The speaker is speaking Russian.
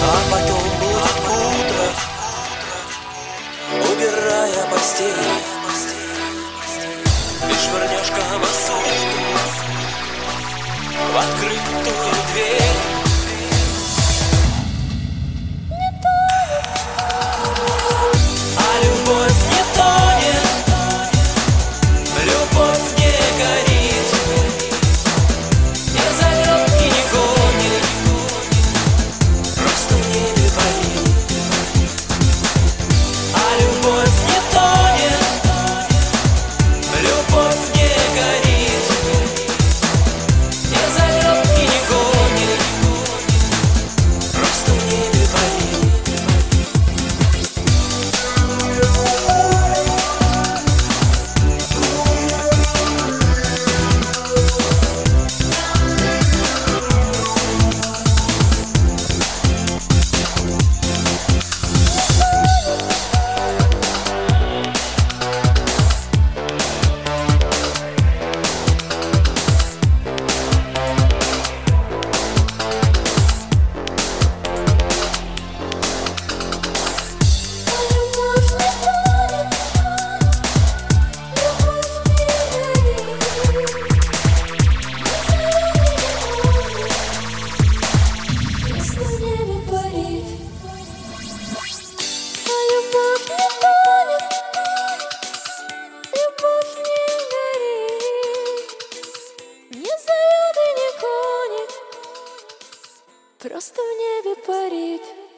потом будет утро, убирая постель, ты швырнешь камасутру в открытую дверь. А любовь не тонет, любовь не горит, не зовет и не гонит, просто в небе парит. А любовь не тонет, любовь не горит, не зовет и не гонит, просто в небе парит. Просто в небе парит.